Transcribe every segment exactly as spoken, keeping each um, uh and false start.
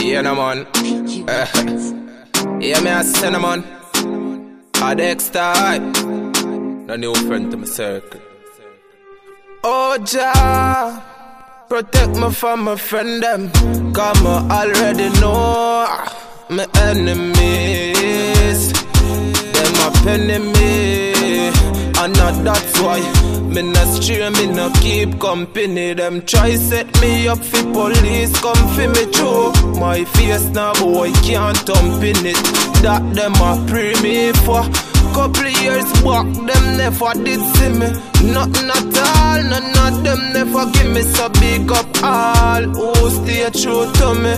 Yeah, no man. Uh, yeah, me a cinnamon. A Dexter. No new friend to my circle. Oh, Jah, protect me from my friend them. Cause me already know my enemies. Them a penny me. And not that's why me not stray, me not keep company. Them try set me up for police, come for me too. My face now boy can't thump in it. That them a pray me for. Couple years back, them never did see me. Nothing at all, none of them never give me. So big up all who stay true to me.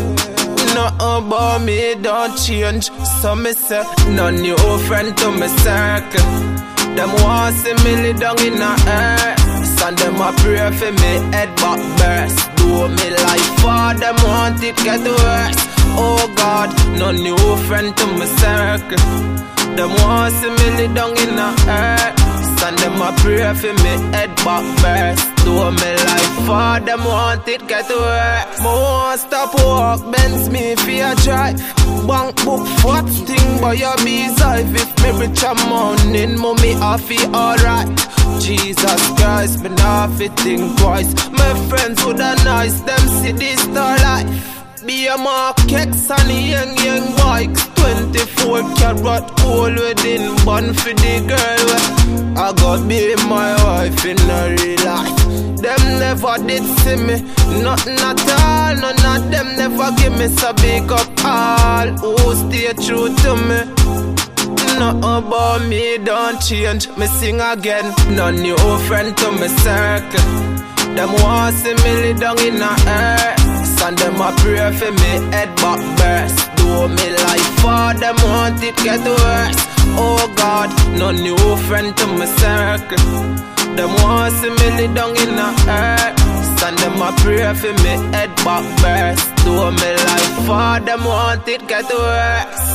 Nothing about me don't change. So me say, no new friend to me circle. Them want see me lay down in the earth. And them a pray for me head back burst. Do me life for them want it get worse. Oh God, no new friend to my circle. Them want see me lay down in the earth. And them a pray for me head back burst. Do me life for them want it get worse. Mo want stop walk, Benz me for a drive. Bank book fat thing by your beehive. If me rich a morning, mommy I feel alright. Jesus Christ, me not fit think twice. My friends woulda nice, them see this star life. Be a mark X and young young bikes. Twenty-four carat gold within bun for the girl. I got be my wife in a real life. Them never did see me, nothing at all. None of them never give me so big up all who stay true to me. Nothing about me don't change, me sing again. No new friend to me circle. Them want see me lay down in the earth. And them a pray for me head back burst. Do me life for them want it get worse. Oh God, no new friend to my circle. Them want see me lay down in the earth. And them a pray for me head back burst. Do me life for them want it get worse.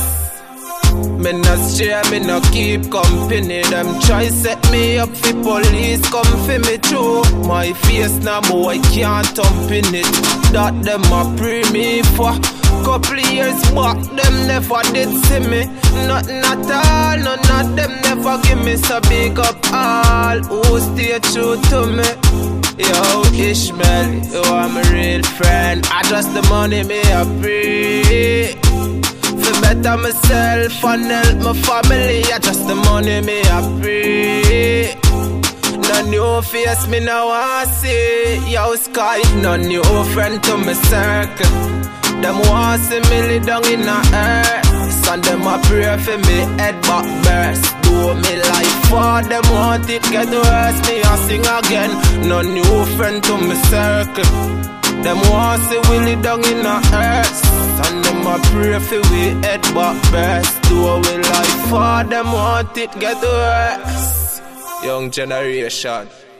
Me not stray, me not keep company. Them try set me up for police, come for me too. My face now boy can't thump in it. That them a pray me for. Couple years back, them never did see me. Nothing at all, none of them never give me so big up all who stay true to me. Yo, Ishmael, you are my real friend. I just the money me a pray. For better myself and help my family. I just the money me a pray. No new face me now I see. Yo Sky, no new friend to my circle. Them want see me lay down in the earth. And them a pray for me head back burst. Do me life for them want it get worse. Me a sing again. No new friend to my circle. Them want see we lay down in the earth. And them a pray for we head back burst. Do we life for them want it get worse. Young generation.